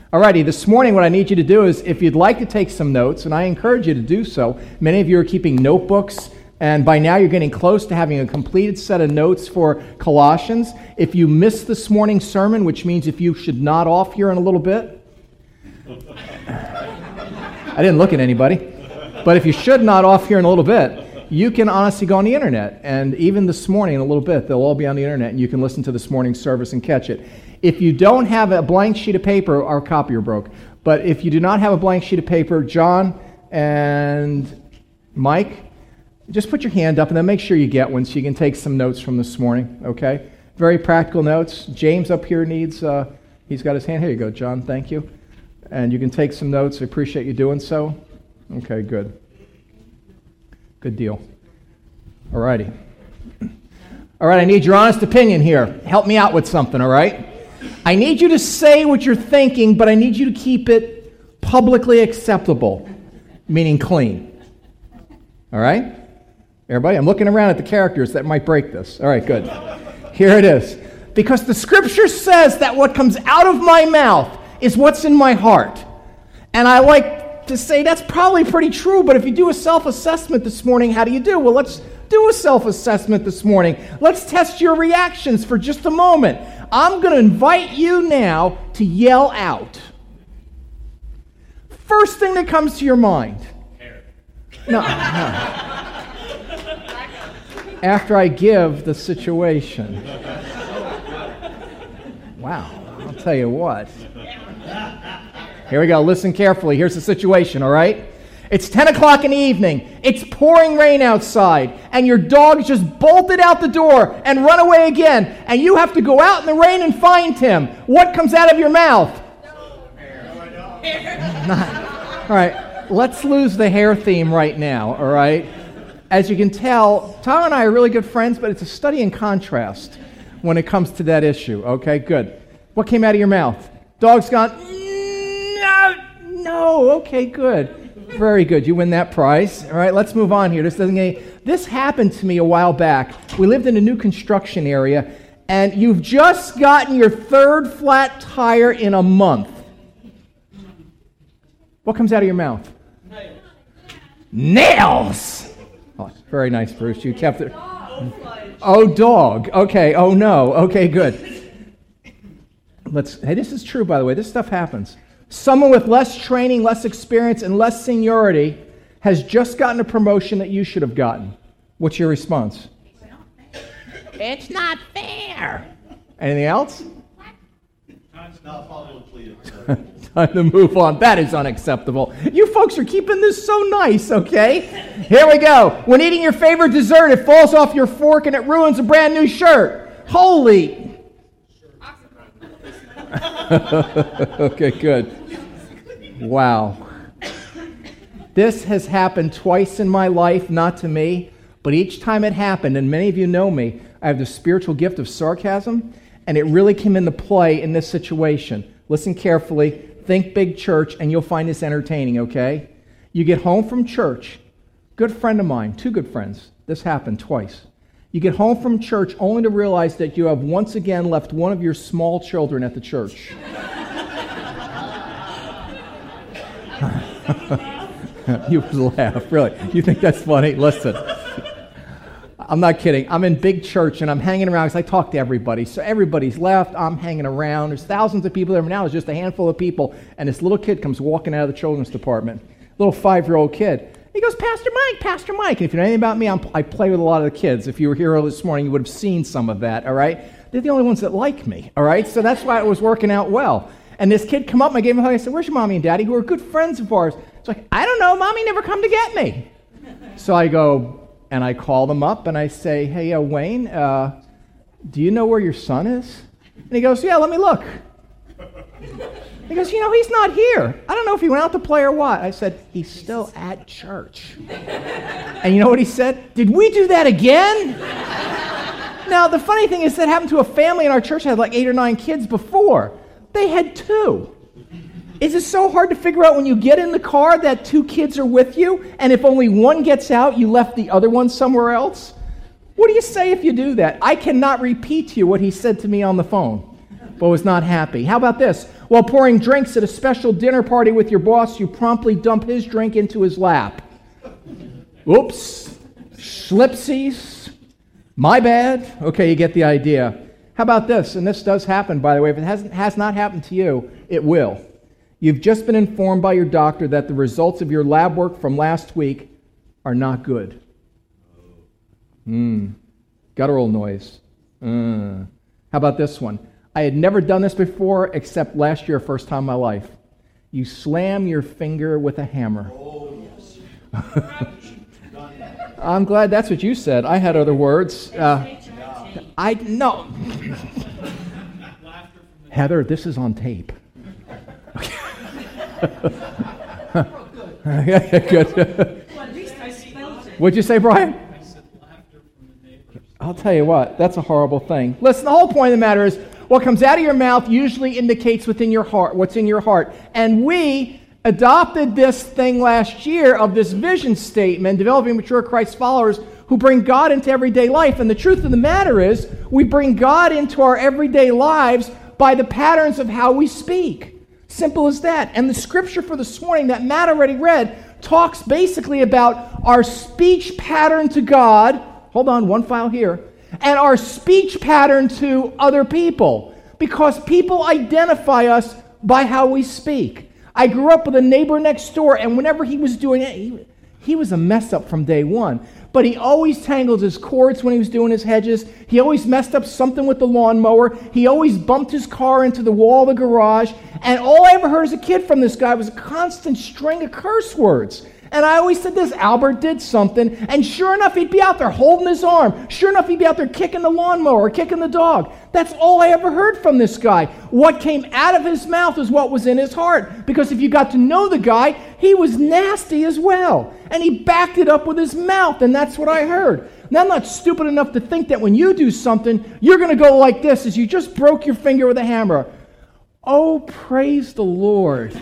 Alrighty, this morning what I need you to do is, if you'd like to take some notes, and I encourage you to do so, many of you are keeping notebooks, and by now you're getting close to having a completed set of notes for Colossians. If you missed this morning's sermon, which means if you should nod off here in a little bit, I didn't look at anybody, but if you should nod off here in a little bit, you can honestly go on the internet, and even this morning in a little bit, they'll all be on the internet, and you can listen to this morning's service and catch it. If you don't have a blank sheet of paper, our copier broke, but if you do not have a blank sheet of paper, John and Mike, just put your hand up and then make sure you get one so you can take some notes from this morning, okay? Very practical notes. James up here needs, he's got his hand. Here you go, John, thank you. And you can take some notes. I appreciate you doing so. Okay, good. Good deal. All righty. All right, I need your honest opinion here. Help me out with something, all right? I need you to say what you're thinking, but I need you to keep it publicly acceptable, meaning clean. All right? Everybody, I'm looking around at the characters that might break this. All right, good. Here it is. Because the Scripture says that what comes out of my mouth is what's in my heart. And I like to say that's probably pretty true, but if you do a self-assessment this morning, how do you do? Well, let's do a self-assessment this morning. Let's test your reactions for just a moment. I'm going to invite you now to yell out. First thing that comes to your mind. No. After I give the situation. Wow, I'll tell you what. Here we go. Listen carefully. Here's the situation, all right? It's 10 o'clock in the evening. It's pouring rain outside, and your dog just bolted out the door and run away again, and you have to go out in the rain and find him. What comes out of your mouth? All right, let's lose the hair theme right now, all right? As you can tell, Tom and I are really good friends, but it's a study in contrast when it comes to that issue, okay? Good. What came out of your mouth? Dog's gone, no, okay, good. Very good. You win that prize. All right, let's move on here. This happened to me a while back. We lived in a new construction area, and you've just gotten your third flat tire in a month. What comes out of your mouth? Nails! Oh, very nice, Bruce. You kept it. Oh, dog. Okay. Oh, no. Okay, good. Hey, this is true, by the way. This stuff happens. Someone with less training, less experience, and less seniority has just gotten a promotion that you should have gotten. What's your response? It's not fair. Anything else? Time to move on. That is unacceptable. You folks are keeping this so nice, okay? Here we go. When eating your favorite dessert, it falls off your fork and it ruins a brand new shirt. Holy... Okay, good. Wow. This has happened twice in my life, not to me, but each time it happened, and many of you know me, I have the spiritual gift of sarcasm, and it really came into play in this situation. Listen carefully, think big church, and you'll find this entertaining, okay? You get home from church, good friend of mine, two good friends, this happened twice. You get home from church only to realize that you have once again left one of your small children at the church. You laugh, really. You think that's funny? Listen, I'm not kidding. I'm in big church and I'm hanging around because I talk to everybody. So everybody's left. I'm hanging around. There's thousands of people there. Now there's just a handful of people. And this little kid comes walking out of the children's department. Little 5-year-old kid. He goes, Pastor Mike. And if you know anything about me, I play with a lot of the kids. If you were here early this morning, you would have seen some of that, all right? They're the only ones that like me, all right? So that's why it was working out well. And this kid come up and I gave him a hug. I said, where's your mommy and daddy, who are good friends of ours? It's like, I don't know. Mommy never come to get me. So I go, and I call them up, and I say, hey, Wayne, do you know where your son is? And he goes, yeah, let me look. He goes, he's not here. I don't know if he went out to play or what. I said, he's still at church. And you know what he said? Did we do that again? Now, the funny thing is that happened to a family in our church that had like 8 or 9 kids before. They had 2. Is it so hard to figure out when you get in the car that 2 kids are with you, and if only one gets out, you left the other one somewhere else? What do you say if you do that? I cannot repeat to you what he said to me on the phone. but was not happy. How about this? While pouring drinks at a special dinner party with your boss, you promptly dump his drink into his lap. Oops. Schlipsies. My bad. Okay, you get the idea. How about this? And this does happen, by the way. If it has not happened to you, it will. You've just been informed by your doctor that the results of your lab work from last week are not good. Guttural noise. How about this one? I had never done this before except last year, first time in my life. You slam your finger with a hammer. Oh, yes. I'm glad that's what you said. I had other words. No. Heather, this is on tape. Good. Well, at least I spelled it. What'd you say, Brian? I said laughter from the neighbors. I'll tell you what, that's a horrible thing. Listen, the whole point of the matter is what comes out of your mouth usually indicates what's in your heart. And we adopted this thing last year of this vision statement, developing mature Christ followers who bring God into everyday life. And the truth of the matter is we bring God into our everyday lives by the patterns of how we speak. Simple as that. And the scripture for this morning that Matt already read talks basically about our speech pattern to God. Hold on, one file here. And our speech pattern to other people. Because people identify us by how we speak. I grew up with a neighbor next door, and whenever he was doing it, he was a mess up from day one. But he always tangled his cords when he was doing his hedges. He always messed up something with the lawnmower. He always bumped his car into the wall of the garage. And all I ever heard as a kid from this guy was a constant string of curse words. And I always said this, Albert did something. And sure enough, he'd be out there holding his arm. Sure enough, he'd be out there kicking the lawnmower, kicking the dog. That's all I ever heard from this guy. What came out of his mouth is what was in his heart. Because if you got to know the guy, he was nasty as well. And he backed it up with his mouth, and that's what I heard. Now, I'm not stupid enough to think that when you do something, you're going to go like this, as you just broke your finger with a hammer. Oh, praise the Lord.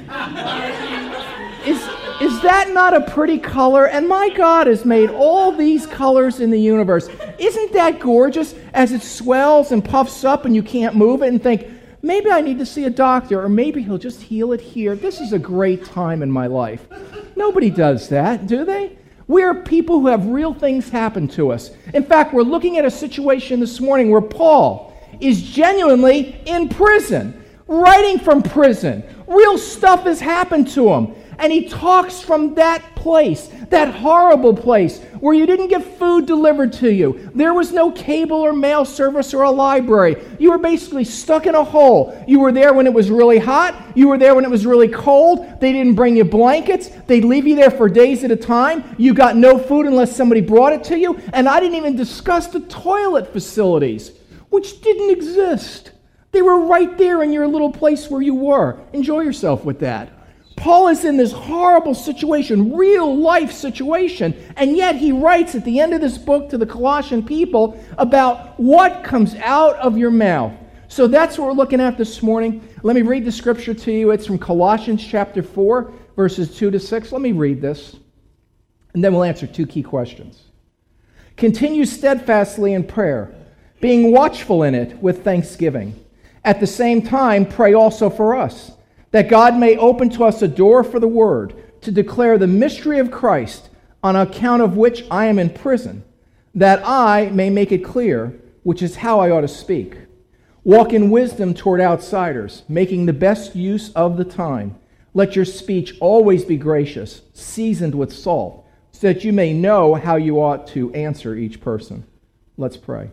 Is that not a pretty color? And my God has made all these colors in the universe. Isn't that gorgeous as it swells and puffs up and you can't move it and think, maybe I need to see a doctor, or maybe he'll just heal it here. This is a great time in my life. Nobody does that, do they? We are people who have real things happen to us. In fact, we're looking at a situation this morning where Paul is genuinely in prison, writing from prison. Real stuff has happened to him. And he talks from that place, that horrible place, where you didn't get food delivered to you. There was no cable or mail service or a library. You were basically stuck in a hole. You were there when it was really hot. You were there when it was really cold. They didn't bring you blankets. They'd leave you there for days at a time. You got no food unless somebody brought it to you. And I didn't even discuss the toilet facilities, which didn't exist. They were right there in your little place where you were. Enjoy yourself with that. Paul is in this horrible situation, real life situation, and yet he writes at the end of this book to the Colossian people about what comes out of your mouth. So that's what we're looking at this morning. Let me read the scripture to you. It's from Colossians chapter 4, verses 2 to 6. Let me read this, and then we'll answer two key questions. Continue steadfastly in prayer, being watchful in it with thanksgiving. At the same time, pray also for us, that God may open to us a door for the word, to declare the mystery of Christ, on account of which I am in prison, that I may make it clear, which is how I ought to speak. Walk in wisdom toward outsiders, making the best use of the time. Let your speech always be gracious, seasoned with salt, so that you may know how you ought to answer each person. Let's pray.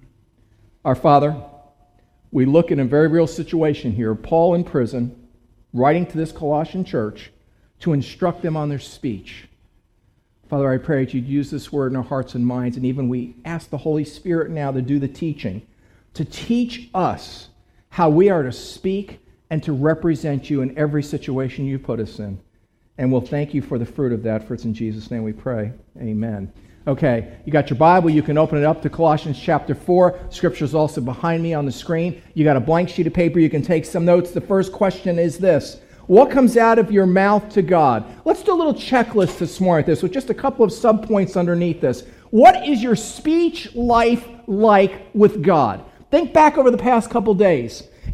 Our Father, we look at a very real situation here. Paul in prison, writing to this Colossian church to instruct them on their speech. Father, I pray that you'd use this word in our hearts and minds, and even we ask the Holy Spirit now to do the teaching, to teach us how we are to speak and to represent you in every situation you put us in. And we'll thank you for the fruit of that, for it's in Jesus' name we pray. Amen. Okay, you got your Bible, you can open it up to Colossians chapter 4. Scripture is also behind me on the screen. You got a blank sheet of paper, you can take some notes. The first question is this: what comes out of your mouth to God? Let's do a little checklist this morning at this, with just a couple of subpoints underneath this. What is your speech life like with God? Think back over the past couple days.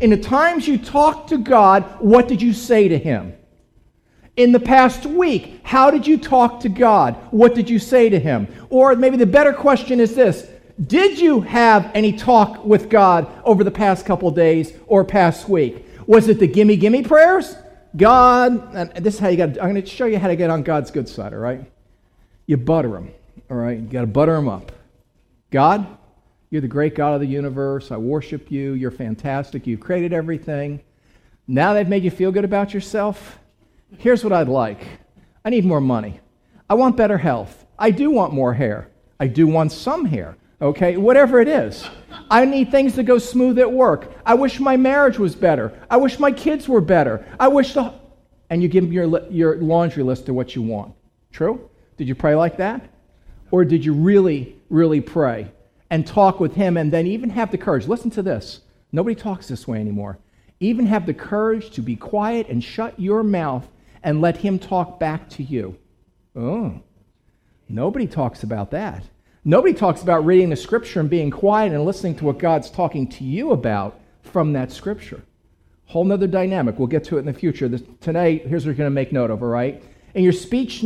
In the times you talked to God, what did you say to Him? In the past week, how did you talk to God? What did you say to Him? Or maybe the better question is this: did you have any talk with God over the past couple days or past week? Was it the gimme, gimme prayers? God, and this is how you got. I'm going to show you how to get on God's good side, all right? You butter Him, all right? You got to butter Him up. God, you're the great God of the universe. I worship you. You're fantastic. You've created everything. Now they've made you feel good about yourself. Here's what I'd like. I need more money. I want better health. I do want more hair. I do want some hair, okay? Whatever it is. I need things to go smooth at work. I wish my marriage was better. I wish my kids were better. I wish the... And you give them your laundry list of what you want. True? Did you pray like that? Or did you really, really pray and talk with Him and then even have the courage? Listen to this. Nobody talks this way anymore. Even have the courage to be quiet and shut your mouth and let Him talk back to you. Oh, nobody talks about that. Nobody talks about reading the Scripture and being quiet and listening to what God's talking to you about from that Scripture. Whole nother dynamic. We'll get to it in the future. Today, here's what you're going to make note of, all right? In your speech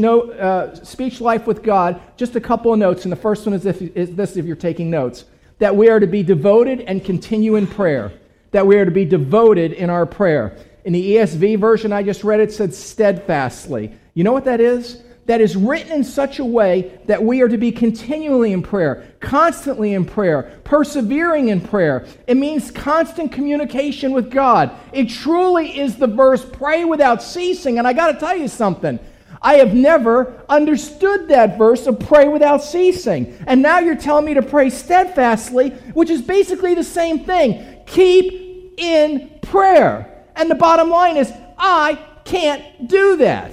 life with God, just a couple of notes, and the first one is this if you're taking notes, that we are to be devoted and continue in prayer. That we are to be devoted in our prayer. In the ESV version I just read, it said steadfastly. You know what that is? That is written in such a way that we are to be continually in prayer, constantly in prayer, persevering in prayer. It means constant communication with God. It truly is the verse, pray without ceasing. And I got to tell you something. I have never understood that verse of pray without ceasing. And now you're telling me to pray steadfastly, which is basically the same thing. Keep in prayer. And the bottom line is, I can't do that.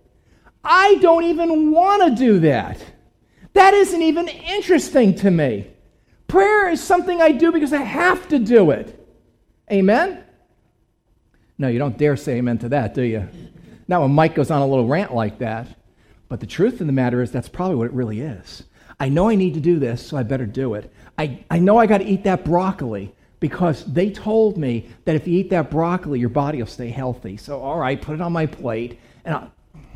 I don't even want to do that. That isn't even interesting to me. Prayer is something I do because I have to do it. Amen? No, you don't dare say amen to that, do you? Not when Mike goes on a little rant like that. But the truth of the matter is that's probably what it really is. I know I need to do this, so I better do it. I know I got to eat that broccoli because they told me that if you eat that broccoli, your body will stay healthy. So, all right, put it on my plate. And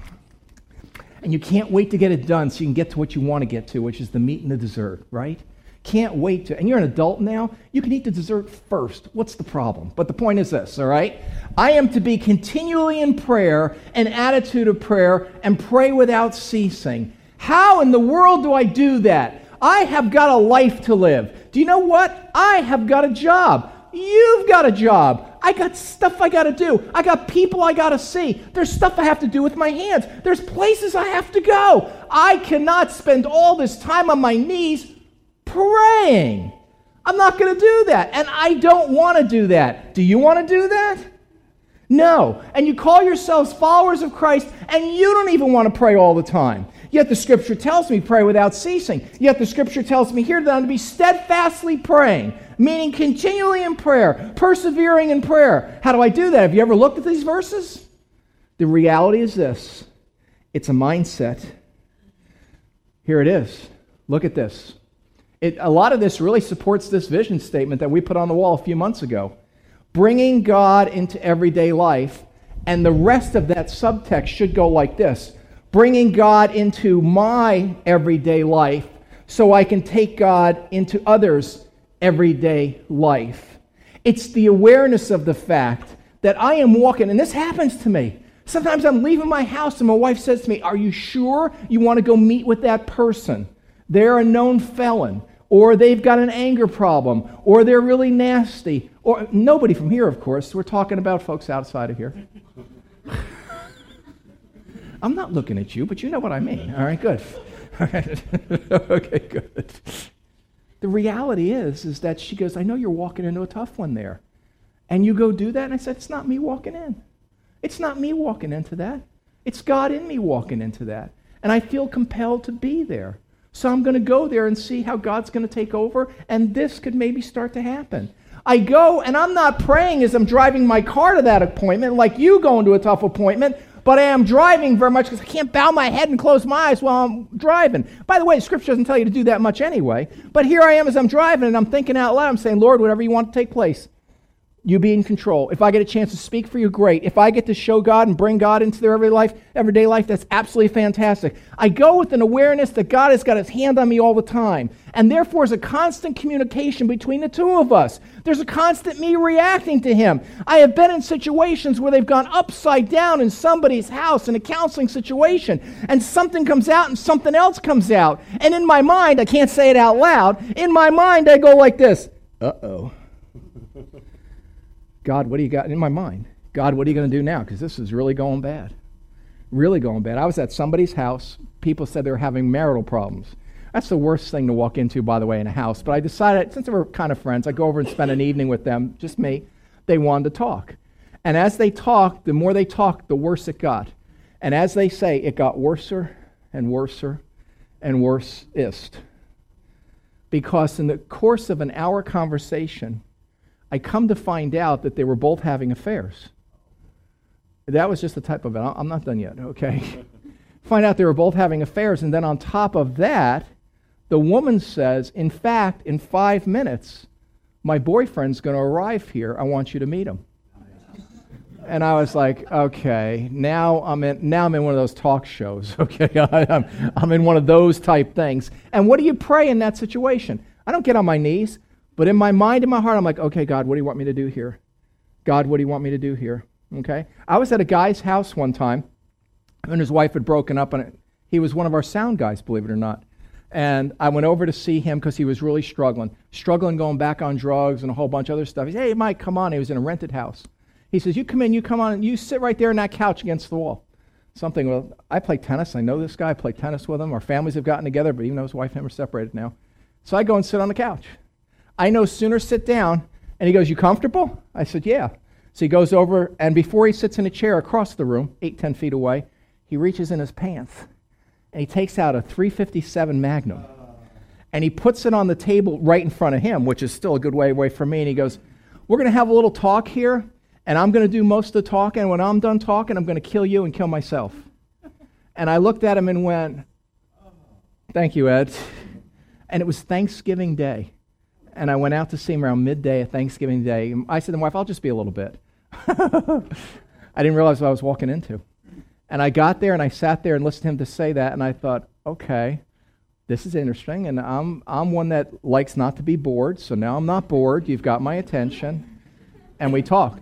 you can't wait to get it done so you can get to what you want to get to, which is the meat and the dessert, right? Can't wait to. And you're an adult now. You can eat the dessert first. What's the problem? But the point is this, all right? I am to be continually in prayer, an attitude of prayer, and pray without ceasing. How in the world do I do that? I have got a life to live. Do you know what? I have got a job. You've got a job. I got stuff I got to do. I got people I got to see. There's stuff I have to do with my hands. There's places I have to go. I cannot spend all this time on my knees praying. I'm not going to do that. And I don't want to do that. Do you want to do that? No. And you call yourselves followers of Christ, and you don't even want to pray all the time. Yet the Scripture tells me pray without ceasing. Yet the Scripture tells me here that I'm to be steadfastly praying, meaning continually in prayer, persevering in prayer. How do I do that? Have you ever looked at these verses? The reality is this. It's a mindset. Here it is. Look at this. A lot of this really supports this vision statement that we put on the wall a few months ago. Bringing God into everyday life, and the rest of that subtext should go like this. Bringing God into my everyday life so I can take God into others' everyday life. It's the awareness of the fact that I am walking, and this happens to me. Sometimes I'm leaving my house and my wife says to me, "Are you sure you want to go meet with that person? They're a known felon, or they've got an anger problem, or they're really nasty." Or nobody from here, of course. We're talking about folks outside of here. I'm not looking at you, but you know what I mean. All right, good. All right. Okay, good. The reality is that she goes, "I know you're walking into a tough one there." And you go do that? And I said, "It's not me walking in. It's not me walking into that. It's God in me walking into that. And I feel compelled to be there. So I'm going to go there and see how God's going to take over, and this could maybe start to happen." I go, and I'm not praying as I'm driving my car to that appointment, like you going to a tough appointment, but I am driving very much because I can't bow my head and close my eyes while I'm driving. By the way, Scripture doesn't tell you to do that much anyway, but here I am as I'm driving, and I'm thinking out loud. I'm saying, "Lord, whatever you want to take place, you be in control. If I get a chance to speak for you, great. If I get to show God and bring God into their everyday life, that's absolutely fantastic. I go with an awareness that God has got his hand on me all the time. And therefore, there's a constant communication between the two of us. There's a constant me reacting to him. I have been in situations where they've gone upside down in somebody's house in a counseling situation, and something comes out and something else comes out. And in my mind, I can't say it out loud, in my mind I go like this, uh-oh. God, what do you got in my mind? God, what are you going to do now? Because this is really going bad. Really going bad. I was at somebody's house. People said they were having marital problems. That's the worst thing to walk into, by the way, in a house. But I decided, since they were kind of friends, I'd go over and spend an evening with them, just me. They wanted to talk. And as they talked, the more they talked, the worse it got. And as they say, it got worser and worser and worse-ist. Because in the course of an hour conversation, I come to find out that they were both having affairs. That was just the type of it. I'm not done yet, okay? Find out they were both having affairs, and then on top of that, the woman says, in fact, in 5 minutes, my boyfriend's going to arrive here. I want you to meet him. And I was like, okay, now I'm in one of those talk shows, okay? I'm in one of those type things. And what do you pray in that situation? I don't get on my knees. But in my mind, in my heart, I'm like, okay, God, what do you want me to do here? God, what do you want me to do here? Okay? I was at a guy's house one time, and his wife had broken up, and he was one of our sound guys, believe it or not. And I went over to see him because he was really struggling going back on drugs and a whole bunch of other stuff. He said, hey, Mike, come on. He was in a rented house. He says, you come on, and you sit right there on that couch against the wall. Well, I play tennis. I know this guy. I play tennis with him. Our families have gotten together, but even though his wife and him are separated now. So I go and sit on the couch. I no sooner sit down, and he goes, you comfortable? I said, yeah. So he goes over, and before he sits in a chair across the room, 8-10 feet away, he reaches in his pants, and he takes out a .357 Magnum, and he puts it on the table right in front of him, which is still a good way away from me, and he goes, we're going to have a little talk here, and I'm going to do most of the talking, and when I'm done talking, I'm going to kill you and kill myself. And I looked at him and went, thank you, Ed. And it was Thanksgiving Day. And I went out to see him around midday of Thanksgiving Day. I said to my wife, I'll just be a little bit. I didn't realize what I was walking into. And I got there and I sat there and listened to him to say that, and I thought, okay, this is interesting. And I'm one that likes not to be bored, so now I'm not bored. You've got my attention. And we talked.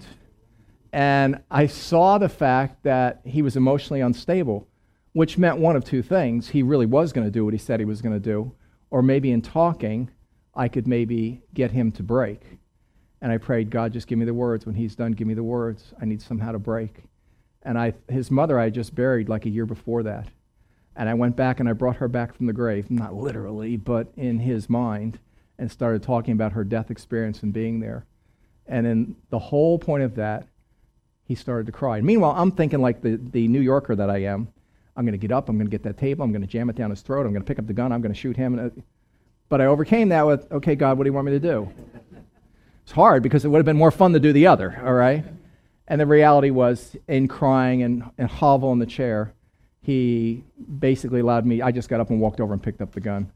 And I saw the fact that he was emotionally unstable, which meant one of two things. He really was going to do what he said he was going to do, or maybe in talking, I could maybe get him to break. And I prayed, God, just give me the words. When he's done, give me the words. I need somehow to break. And his mother I had just buried like a year before that. And I went back and I brought her back from the grave, not literally, but in his mind, and started talking about her death experience and being there. And in the whole point of that, he started to cry. Meanwhile, I'm thinking like the New Yorker that I am. I'm going to get up, I'm going to get that table, I'm going to jam it down his throat, I'm going to pick up the gun, I'm going to shoot him. But I overcame that with, okay, God, what do you want me to do? It's hard because it would have been more fun to do the other, all right? And the reality was, in crying and hovel in the chair, he basically allowed me, I just got up and walked over and picked up the gun.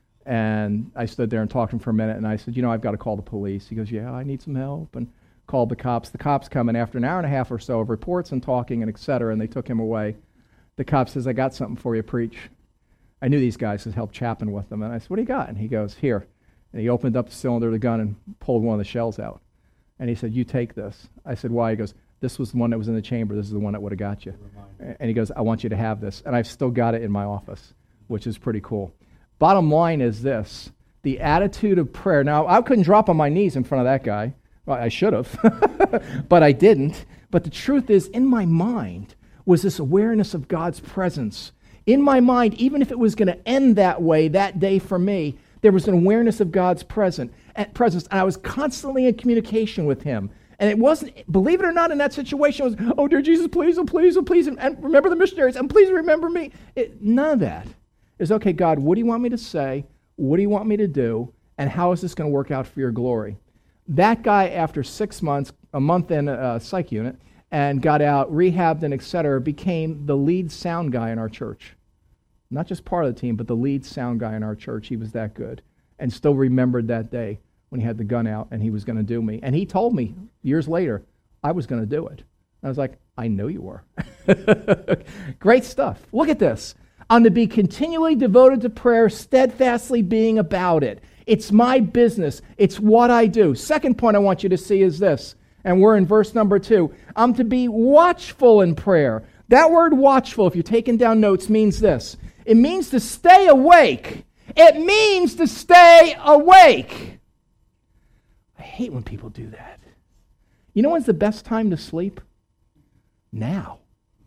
And I stood there and talked to him for a minute, and I said, I've got to call the police. He goes, yeah, I need some help, and called the cops. The cops come in after an hour and a half or so of reports and talking and et cetera, and they took him away. The cop says, I got something for you, preach. I knew these guys had helped Chapin with them. And I said, what do you got? And he goes, here. And he opened up the cylinder of the gun and pulled one of the shells out. And he said, you take this. I said, why? He goes, this was the one that was in the chamber. This is the one that would have got you. And he goes, I want you to have this. And I've still got it in my office, which is pretty cool. Bottom line is this. The attitude of prayer. Now, I couldn't drop on my knees in front of that guy. Well, I should have, but I didn't. But the truth is, in my mind was this awareness of God's presence. In my mind, even if it was going to end that way that day for me, there was an awareness of God's presence. And I was constantly in communication with him. And it wasn't, believe it or not, in that situation, it was, oh, dear Jesus, please, oh, please, oh, please, and remember the missionaries, and please remember me. None of that. It's, okay, God, what do you want me to say? What do you want me to do? And how is this going to work out for your glory? That guy, after 6 months, a month in a psych unit, and got out, rehabbed, and et cetera, became the lead sound guy in our church. Not just part of the team, but the lead sound guy in our church. He was that good. And still remembered that day when he had the gun out and he was going to do me. And he told me years later I was going to do it. I was like, I know you were. Great stuff. Look at this. I'm to be continually devoted to prayer, steadfastly being about it. It's my business. It's what I do. Second point I want you to see is this, and we're in verse number 2. I'm to be watchful in prayer. That word watchful, if you're taking down notes, means this. It means to stay awake. It means to stay awake. I hate when people do that. You know when's the best time to sleep? Now.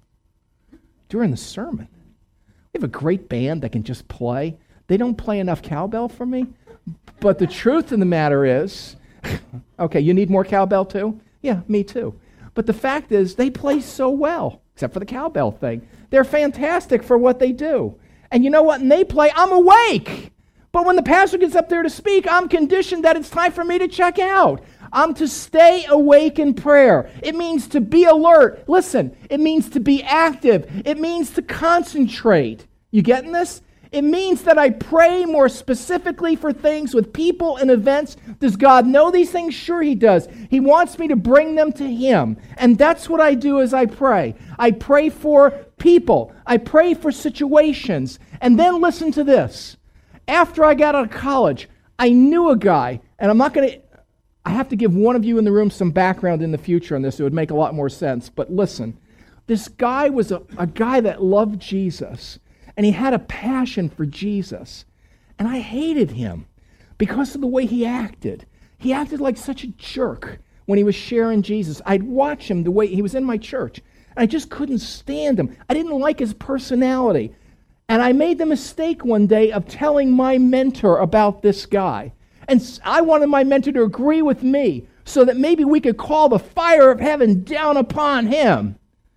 During the sermon. We have a great band that can just play. They don't play enough cowbell for me. But the truth of the matter is, okay, you need more cowbell too? Yeah, me too. But the fact is, they play so well, except for the cowbell thing. They're fantastic for what they do. And you know what? When they play, I'm awake. But when the pastor gets up there to speak, I'm conditioned that it's time for me to check out. I'm to stay awake in prayer. It means to be alert. Listen, it means to be active. It means to concentrate. You getting this? It means that I pray more specifically for things with people and events. Does God know these things? Sure He does. He wants me to bring them to Him. And that's what I do as I pray. I pray for people. I pray for situations. And then listen to this. After I got out of college, I knew a guy, and I have to give one of you in the room some background in the future on this. It would make a lot more sense. But listen, this guy was a guy that loved Jesus. And he had a passion for Jesus. And I hated him because of the way he acted. He acted like such a jerk when he was sharing Jesus. I'd watch him the way he was in my church. And I just couldn't stand him. I didn't like his personality. And I made the mistake one day of telling my mentor about this guy. And I wanted my mentor to agree with me so that maybe we could call the fire of heaven down upon him.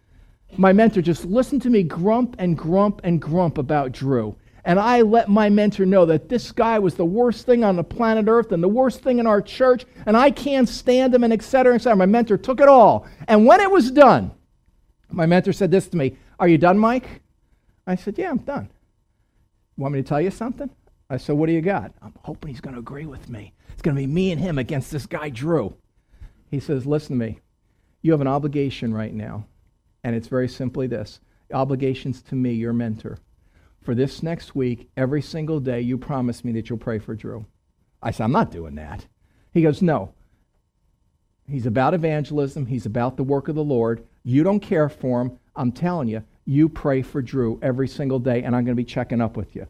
My mentor just listened to me grump and grump and grump about Drew. And I let my mentor know that this guy was the worst thing on the planet Earth and the worst thing in our church, and I can't stand him, and et cetera, et cetera. My mentor took it all. And when it was done, my mentor said this to me, "Are you done, Mike?" I said, "Yeah, I'm done." "Want me to tell you something?" I said, "What do you got?" "I'm hoping he's going to agree with me. It's going to be me and him against this guy, Drew." He says, "Listen to me. You have an obligation right now. And it's very simply this. Obligations to me, your mentor. For this next week, every single day, you promise me that you'll pray for Drew." I said, "I'm not doing that." He goes, "No. He's about evangelism. He's about the work of the Lord. You don't care for him. I'm telling you, you pray for Drew every single day, and I'm going to be checking up with you."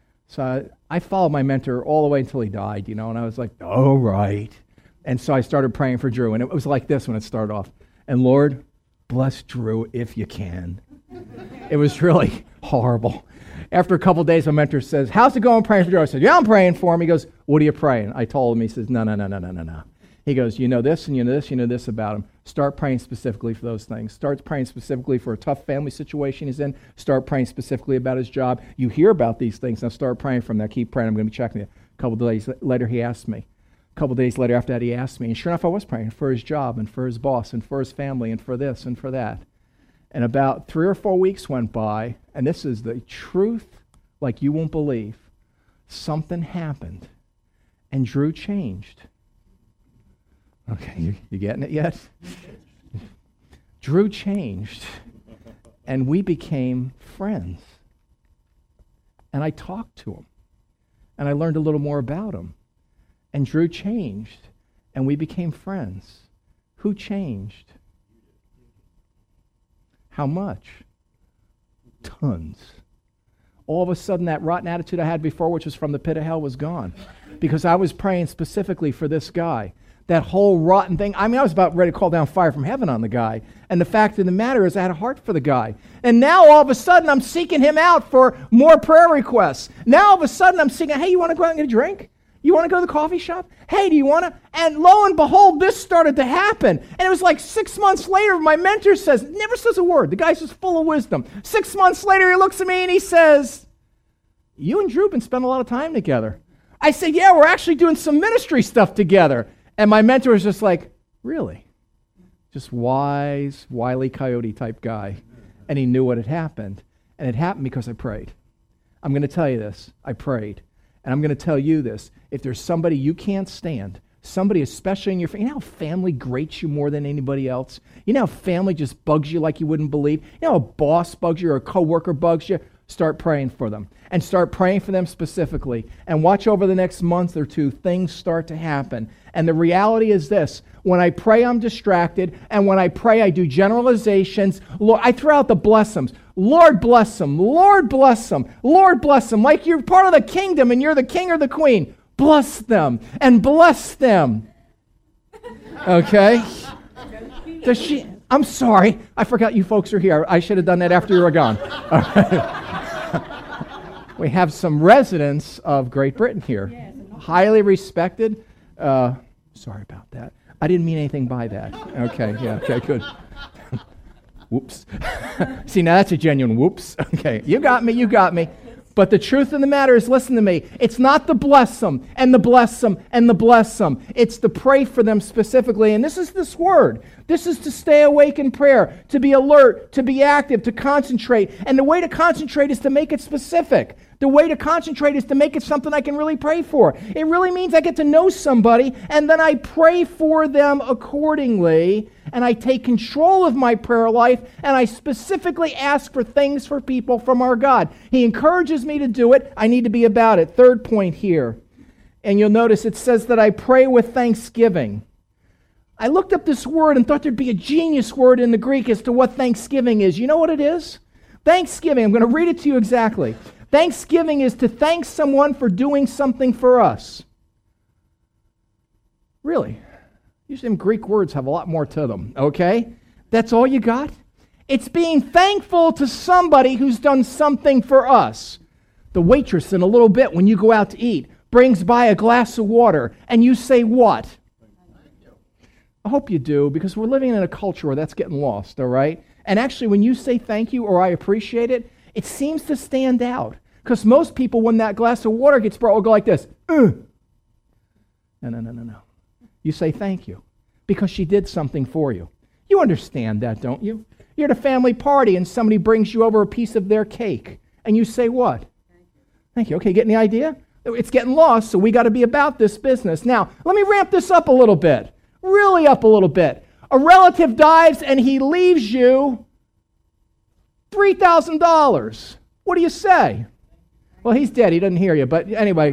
So I followed my mentor all the way until he died, and I was like, all right. And so I started praying for Drew, and it was like this when it started off. "And Lord, bless Drew if you can." It was really horrible. After a couple of days, my mentor says, "How's it going praying for Drew?" I said, "Yeah, I'm praying for him." He goes, "What are you praying?" I told him. He says, No. He goes, "You know this and you know this, you know this about him. Start praying specifically for those things. Start praying specifically for a tough family situation he's in. Start praying specifically about his job. You hear about these things. Now start praying for him. Now keep praying. I'm going to be checking you." A couple of days later, he asked me. A couple of days later after that, he asked me. And sure enough, I was praying for his job and for his boss and for his family and for this and for that. And about 3 or 4 weeks went by, and this is the truth like you won't believe. Something happened, and Drew changed. Okay, you getting it yet? Drew changed, and we became friends. And I talked to him, and I learned a little more about him. And Drew changed, and we became friends. Who changed? How much? Tons. All of a sudden, that rotten attitude I had before, which was from the pit of hell, was gone. Because I was praying specifically for this guy. That whole rotten thing, I was about ready to call down fire from heaven on the guy. And the fact of the matter is I had a heart for the guy. And now all of a sudden I'm seeking him out for more prayer requests. Now all of a sudden I'm seeking, "Hey, you want to go out and get a drink? You want to go to the coffee shop? Hey, do you want to?" And lo and behold, this started to happen. And it was like 6 months later, my mentor says, never says a word. The guy's just full of wisdom. 6 months later, he looks at me and he says, "You and Drew been spending a lot of time together." I said, "Yeah, we're actually doing some ministry stuff together." And my mentor was just like, "Really?" Just wise, Wile E. Coyote type guy. And he knew what had happened. And it happened because I prayed. I'm going to tell you this. I prayed. And I'm going to tell you this. If there's somebody you can't stand, somebody, especially in your family, you know how family grates you more than anybody else? You know how family just bugs you like you wouldn't believe? You know how a boss bugs you or a coworker bugs you? Start praying for them. And start praying for them specifically. And watch over the next month or two, things start to happen. And the reality is this. When I pray, I'm distracted. And when I pray, I do generalizations. Lord, I throw out the blessings. Lord bless them. Lord bless them. Lord bless them. Like you're part of the kingdom and you're the king or the queen. Bless them and bless them. Okay? Does she? I'm sorry. I forgot you folks are here. I should have done that after you were gone. All right. We have some residents of Great Britain here. Highly respected. Sorry about that. I didn't mean anything by that. Okay, yeah, okay, good. Whoops. See, now that's a genuine whoops. Okay, you got me. But the truth of the matter is, listen to me, it's not the bless them and the bless them and the bless them. It's to pray for them specifically. And this is this word. This is to stay awake in prayer, to be alert, to be active, to concentrate. And the way to concentrate is to make it specific. The way to concentrate is to make it something I can really pray for. It really means I get to know somebody, and then I pray for them accordingly, and I take control of my prayer life, and I specifically ask for things for people from our God. He encourages me to do it. I need to be about it. Third point here, and you'll notice it says that I pray with thanksgiving. I looked up this word and thought there'd be a genius word in the Greek as to what thanksgiving is. You know what it is? Thanksgiving, I'm going to read it to you exactly. Thanksgiving is to thank someone for doing something for us. Really? Usually Greek words have a lot more to them, okay? That's all you got? It's being thankful to somebody who's done something for us. The waitress in a little bit when you go out to eat brings by a glass of water and you say what? I hope you do, because we're living in a culture where that's getting lost, all right? And actually when you say thank you or I appreciate it, it seems to stand out. Because most people, when that glass of water gets brought, will go like this. No. You say thank you because she did something for you. You understand that, don't you? You're at a family party and somebody brings you over a piece of their cake. And you say what? Thank you. Okay, getting the idea? It's getting lost, so we got to be about this business. Now, let me ramp this up a little bit. Really up a little bit. A relative dies and he leaves you $3,000. What do you say? Well, he's dead. He doesn't hear you. But anyway,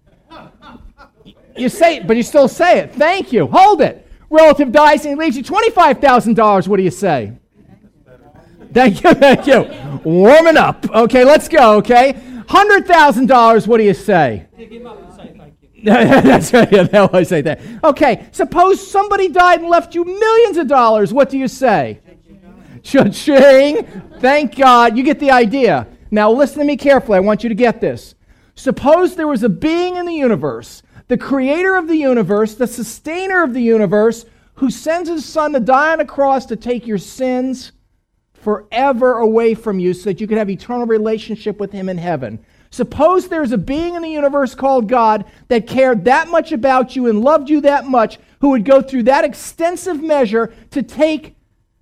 you say it, but you still say it. Thank you. Hold it. Relative dies and he leaves you $25,000. What do you say? Thank you. Warming up. Okay, let's go, okay? $100,000. What do you say? Pick him up and say thank you. That's right. Yeah, they always say that. Okay, suppose somebody died and left you millions of dollars. What do you say? Cha-ching. Thank God. You get the idea. Now listen to me carefully. I want you to get this. Suppose there was a being in the universe, the creator of the universe, the sustainer of the universe, who sends his son to die on a cross to take your sins forever away from you so that you could have eternal relationship with him in heaven. Suppose there's a being in the universe called God that cared that much about you and loved you that much, who would go through that extensive measure to take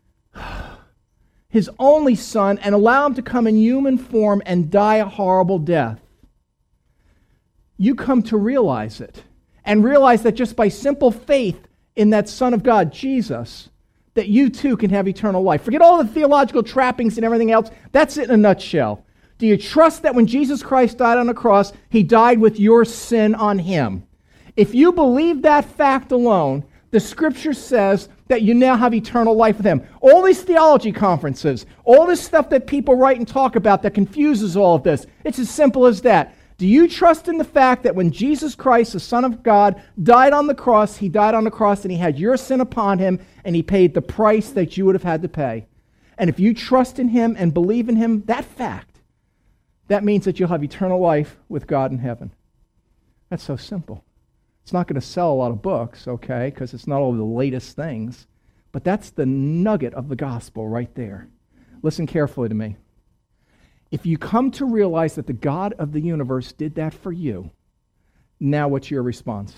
his only son and allow him to come in human form and die a horrible death. You come to realize it and realize that just by simple faith in that Son of God, Jesus, that you too can have eternal life. Forget all the theological trappings and everything else. That's it in a nutshell. Do you trust that when Jesus Christ died on the cross, he died with your sin on him? If you believe that fact alone, the Scripture says that you now have eternal life with him. All these theology conferences, all this stuff that people write and talk about that confuses all of this, it's as simple as that. Do you trust in the fact that when Jesus Christ, the Son of God, died on the cross, he died on the cross and he had your sin upon him and he paid the price that you would have had to pay? And if you trust in him and believe in him, that fact, that means that you'll have eternal life with God in heaven. That's so simple. It's not going to sell a lot of books, okay, because it's not all the latest things. But that's the nugget of the gospel right there. Listen carefully to me. If you come to realize that the God of the universe did that for you, now what's your response?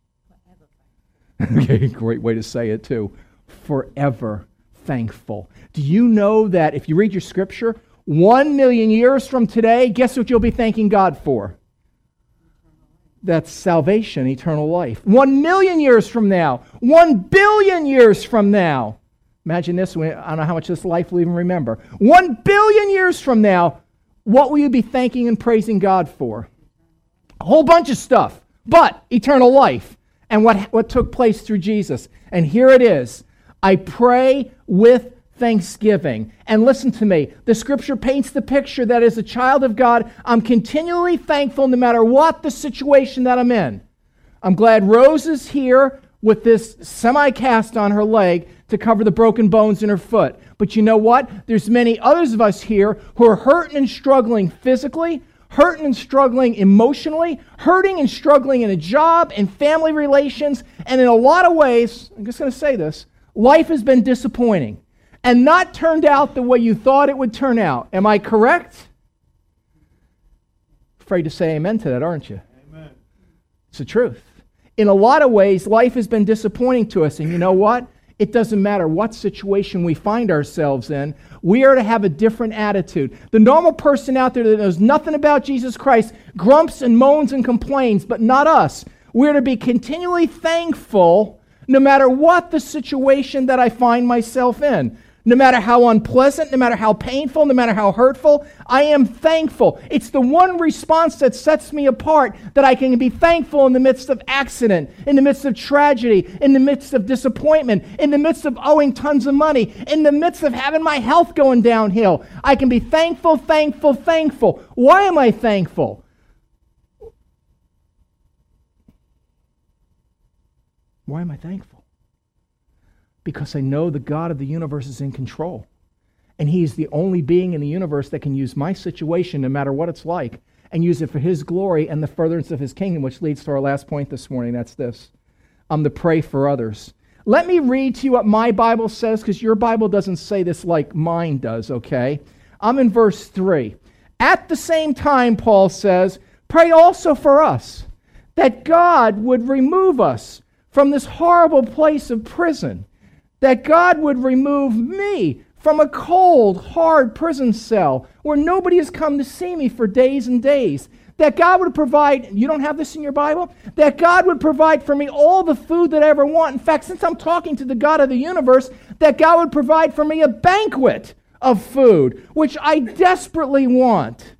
Okay, great way to say it too. Forever thankful. Do you know that if you read your scripture, 1 million years from today, guess what you'll be thanking God for? That's salvation, eternal life. 1 million years from now, 1 billion years from now. Imagine this, I don't know how much this life will even remember. 1 billion years from now, what will you be thanking and praising God for? A whole bunch of stuff, but eternal life and what took place through Jesus. And here it is. I pray with thanksgiving. And listen to me. The Scripture paints the picture that as a child of God, I'm continually thankful no matter what the situation that I'm in. I'm glad Rose is here with this semi-cast on her leg to cover the broken bones in her foot. But you know what? There's many others of us here who are hurting and struggling physically, hurting and struggling emotionally, hurting and struggling in a job, in family relations, and in a lot of ways, I'm just going to say this, life has been disappointing and not turned out the way you thought it would turn out. Am I correct? Afraid to say amen to that, aren't you? Amen. It's the truth. In a lot of ways, life has been disappointing to us, and you know what? It doesn't matter what situation we find ourselves in. We are to have a different attitude. The normal person out there that knows nothing about Jesus Christ grumps and moans and complains, but not us. We're to be continually thankful no matter what the situation that I find myself in. No matter how unpleasant, no matter how painful, no matter how hurtful, I am thankful. It's the one response that sets me apart, that I can be thankful in the midst of accident, in the midst of tragedy, in the midst of disappointment, in the midst of owing tons of money, in the midst of having my health going downhill. I can be thankful, thankful, thankful. Why am I thankful? Why am I thankful? Because I know the God of the universe is in control. And He's the only being in the universe that can use my situation, no matter what it's like, and use it for His glory and the furtherance of His kingdom, which leads to our last point this morning. That's this. I'm to pray for others. Let me read to you what my Bible says, because your Bible doesn't say this like mine does, okay? I'm in verse 3. At the same time, Paul says, pray also for us, that God would remove us from this horrible place of prison, that God would remove me from a cold, hard prison cell where nobody has come to see me for days and days. That God would provide, you don't have this in your Bible? That God would provide for me all the food that I ever want. In fact, since I'm talking to the God of the universe, that God would provide for me a banquet of food, which I desperately want.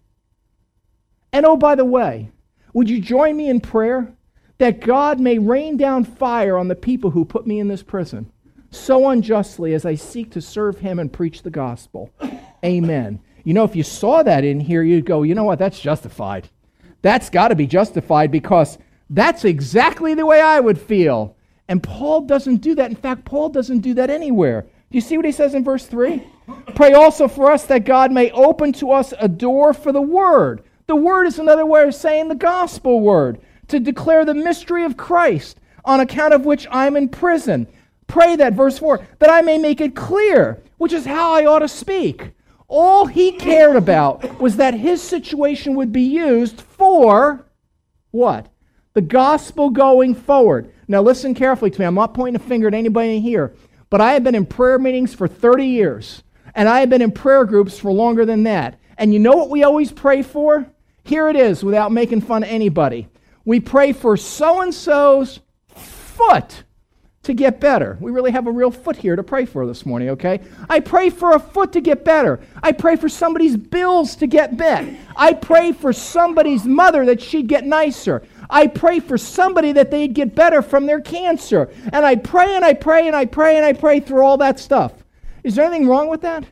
And oh, by the way, would you join me in prayer that God may rain down fire on the people who put me in this prison so unjustly as I seek to serve Him and preach the gospel. Amen. You know, if you saw that in here, you'd go, you know what, that's justified. That's got to be justified because that's exactly the way I would feel. And Paul doesn't do that. In fact, Paul doesn't do that anywhere. Do you see what he says in verse 3? Pray also for us that God may open to us a door for the word. The word is another way of saying the gospel word, to declare the mystery of Christ, on account of which I'm in prison. Pray that, verse 4, that I may make it clear, which is how I ought to speak. All he cared about was that his situation would be used for what? The gospel going forward. Now listen carefully to me. I'm not pointing a finger at anybody in here, but I have been in prayer meetings for 30 years, and I have been in prayer groups for longer than that. And you know what we always pray for? Here it is, without making fun of anybody. We pray for so-and-so's foot to get better. We really have a real foot here to pray for this morning, okay? I pray for a foot to get better. I pray for somebody's bills to get met. I pray for somebody's mother that she'd get nicer. I pray for somebody that they'd get better from their cancer. And I pray and I pray and I pray and I pray through all that stuff. Is there anything wrong with that?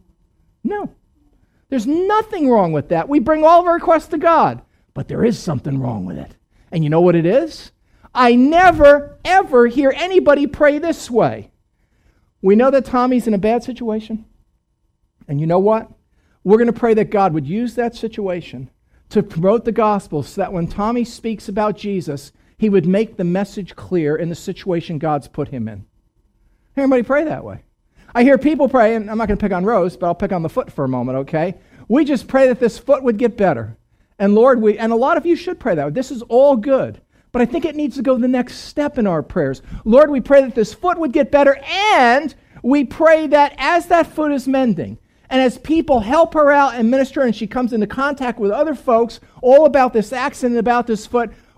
No. There's nothing wrong with that. We bring all of our requests to God. But there is something wrong with it. And you know what it is? I never, ever hear anybody pray this way. We know that Tommy's in a bad situation. And you know what? We're going to pray that God would use that situation to promote the gospel so that when Tommy speaks about Jesus, he would make the message clear in the situation God's put him in. Everybody pray that way. I hear people pray, and I'm not going to pick on Rose, but I'll pick on the foot for a moment, okay? We just pray that this foot would get better. And Lord, and a lot of you should pray that way. This is all good. But I think it needs to go the next step in our prayers. Lord, we pray that this foot would get better, and we pray that as that foot is mending, and as people help her out and minister, and she comes into contact with other folks all about this accident, about this foot,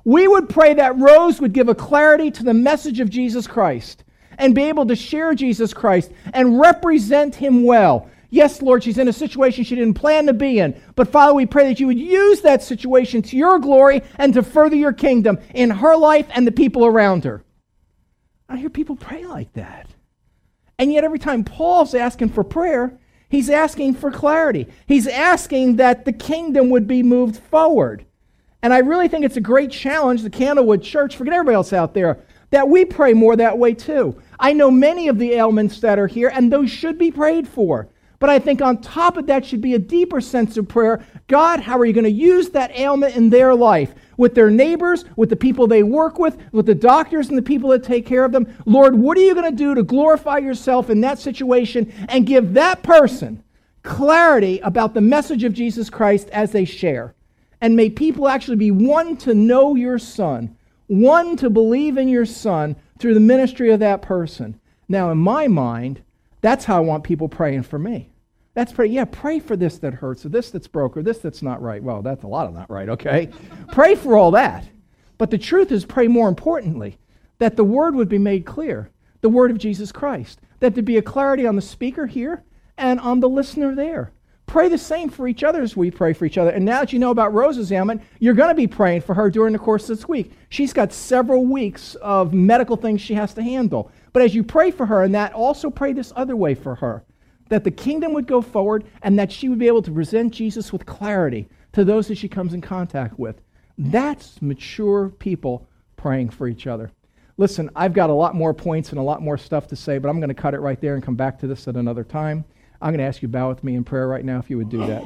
We would pray that Rose would give a clarity to the message of Jesus Christ and be able to share Jesus Christ and represent Him well. Yes, Lord, she's in a situation she didn't plan to be in. But Father, we pray that you would use that situation to your glory and to further your kingdom in her life and the people around her. I hear people pray like that. And yet every time Paul's asking for prayer, he's asking for clarity. He's asking that the kingdom would be moved forward. And I really think it's a great challenge, the Candlewood Church, forget everybody else out there, that we pray more that way too. I know many of the ailments that are here, and those should be prayed for. But I think on top of that should be a deeper sense of prayer. God, how are you going to use that ailment in their life? With their neighbors, with the people they work with the doctors and the people that take care of them. Lord, what are you going to do to glorify yourself in that situation and give that person clarity about the message of Jesus Christ as they share? And may people actually be one to know your Son, one to believe in your Son through the ministry of that person. Now, in my mind, that's how I want people praying for me. Pray for this that hurts, or this that's broke, or this that's not right. Well, that's a lot of not right, okay? Pray for all that. But the truth is, pray more importantly, that the word would be made clear, the word of Jesus Christ, that there be a clarity on the speaker here and on the listener there. Pray the same for each other as we pray for each other. And now that you know about Rose's ailment, you're going to be praying for her during the course of this week. She's got several weeks of medical things she has to handle. But as you pray for her and that, also pray this other way for her, that the kingdom would go forward and that she would be able to present Jesus with clarity to those that she comes in contact with. That's mature people praying for each other. Listen, I've got a lot more points and a lot more stuff to say, but I'm going to cut it right there and come back to this at another time. I'm going to ask you to bow with me in prayer right now if you would do that.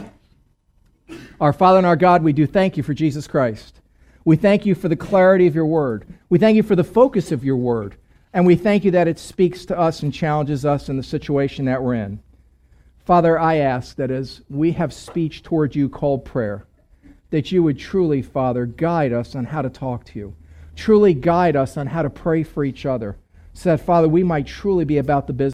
Our Father and our God, we do thank you for Jesus Christ. We thank you for the clarity of your word. We thank you for the focus of your word. And we thank you that it speaks to us and challenges us in the situation that we're in. Father, I ask that as we have speech toward you called prayer, that you would truly, Father, guide us on how to talk to you. Truly guide us on how to pray for each other. So that, Father, we might truly be about the business